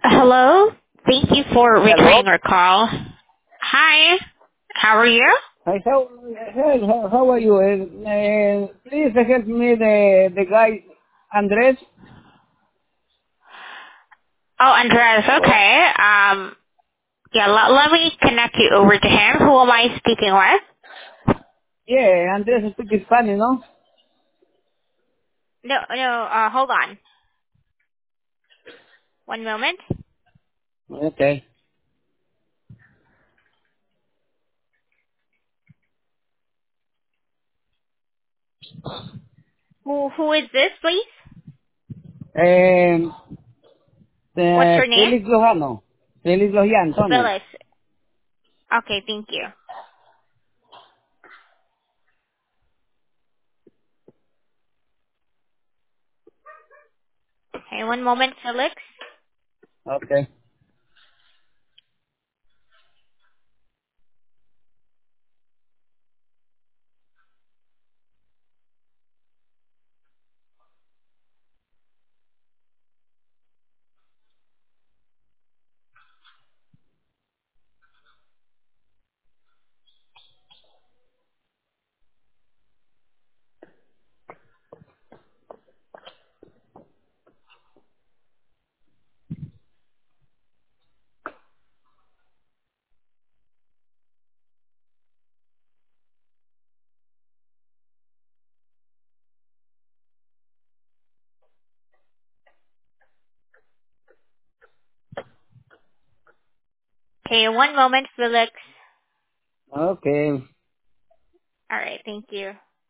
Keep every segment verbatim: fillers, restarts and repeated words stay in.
Hello. Thank you for Hello. returning our call. Hi. How are you? Hi, how, hi, how, how are you? Uh, uh, please help me the the guy Andres. Oh, Andres. Okay. Um. Yeah. L- let me connect you over to him. Who am I speaking with? Yeah, Andres speaks Spanish, no? No. No. Uh. Hold on. One moment. Okay. Who Who is this, please? Um, What's uh, your name? Felix Lojano. Felix Lojian, Antonio. Phyllis. Okay. Thank you. Okay. One moment, Felix. Okay. Okay. One moment, Felix. Okay. All right. Thank you.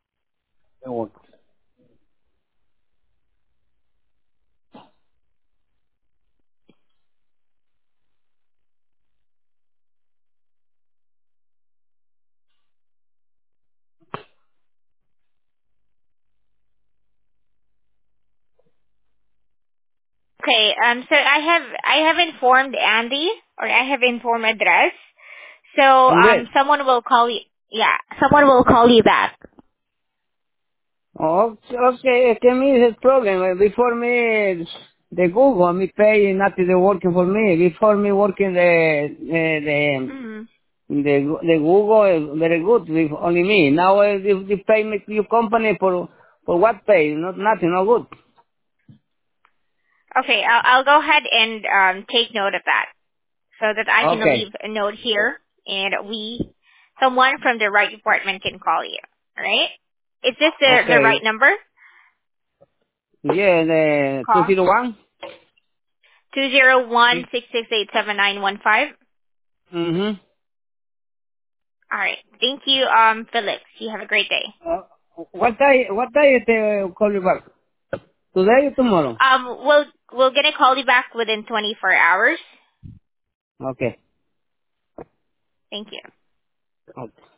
Okay. Um. So I have I have informed Andy, or I have informed Andres. So Andres. um, someone will call you. Yeah, someone will call you back. Oh, okay, okay, me is problem. Uh, Before me, the Google, me pay nothing the working for me. Before me working the, the, the Hmm. The the Google is very good with only me. Now uh, if you pay me your company for for what pay? Not nothing, no good. Okay, I'll, I'll go ahead and um, take note of that so that I can leave Okay, a note here, and we, someone from the right department can call you. All right? Is this the the right okay. number? Yeah, the two Call zero one. two zero one six six eight seven nine one five. Mhm. All right. Thank you, um, Felix. You have a great day. Uh, what day? What day they call you back? Today or tomorrow? Um, we'll we're gonna call you back within twenty-four hours. Okay. Thank you. Okay.